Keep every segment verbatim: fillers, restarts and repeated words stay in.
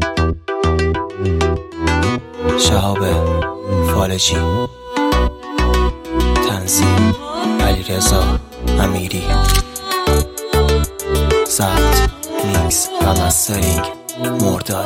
شهاب فالجی، تنظیم علیرضا امیری، ضبط، میکس و مسترینگ مرداد.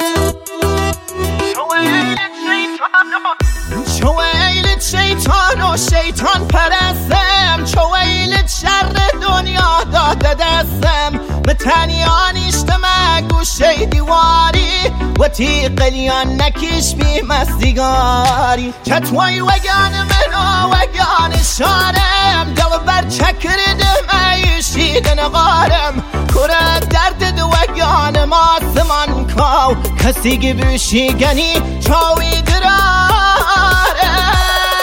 چو ویلت شیطان و شیطان پرستم، چو ویلت شر دنیا داده دستم، به تنیانیشت مگو شیدیواری و تی قلیان نکیش بی مستیگاری. چطوی وگان منو وگان شارم، دل بر چکردم ایشیدن غارم، کره درد دو وگان ماسمان کاو کسی گی بوشی گنی چاوی درارم.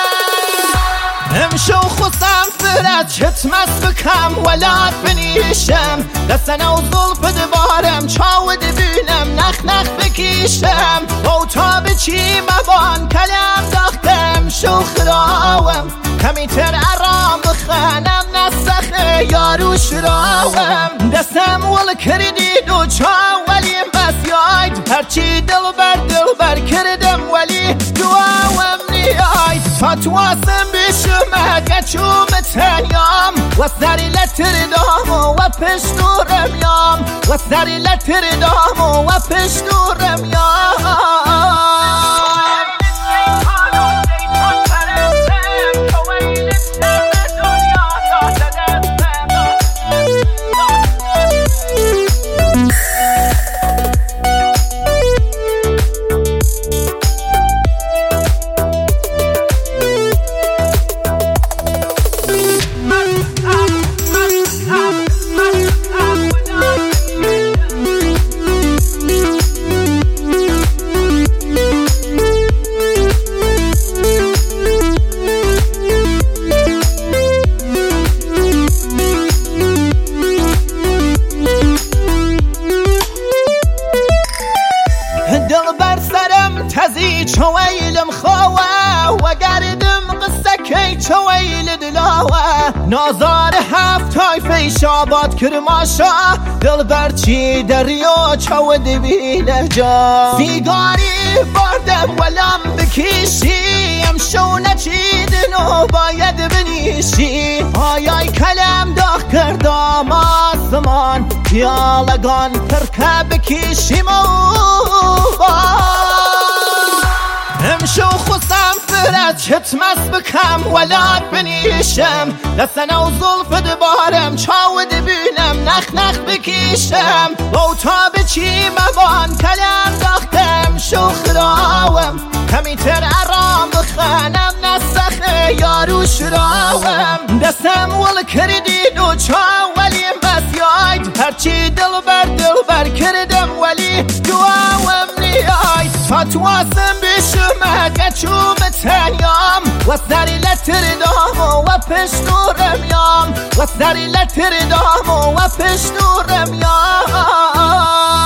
امشو خصم فرد چتمس بکم ولاد بنیشم، دستنا و ظلف دبارم چاود بینم نخ نخ بکیشم، او تا بچی مبان کلم داختم شو خراوم، کمی تر ارام بخانم نسخه یارو شراوم، دستم ول کردید و چاولیم بس یاید، هرچی دل بر دل بر کردم ولی دواوم نیاید، تا تواسم بشم گچوم تنیام و سری لتر دامو و پشتورم یام، و سری لتر دامو و پشتورم یام. دل بر سرم تزی چویلم خواهه و گردم قصه کی چویل دلاوه، نازار هفت تایفه شاباد کرماشا، دل بر چی دریا چود بینه جا، سیگاری بردم ولم بکیشی، امشو نچیدن و باید بنیشی، آیای کلم داغ کردم آسمان، پیالگان ترکه بکیشیم امشو خصم فرد چتمس بکم ولاد بنیشم، دستنا و ظلف دبارم چاود بینم نخ نخ بکیشم، او تا بچی مبان کلم داختم شو خراوم، کمی تر ارام بخانم نسخه یارو شراوم، دستم ول کردید و چاولیم بس یاید، هرچی دل بر دل بر کردم ولی دواوم نیاید، تا تواسم بشم گچوم تنیام و سری لتر دامو و پشتورم یام، و سری لتر دامو و پشتورم یام.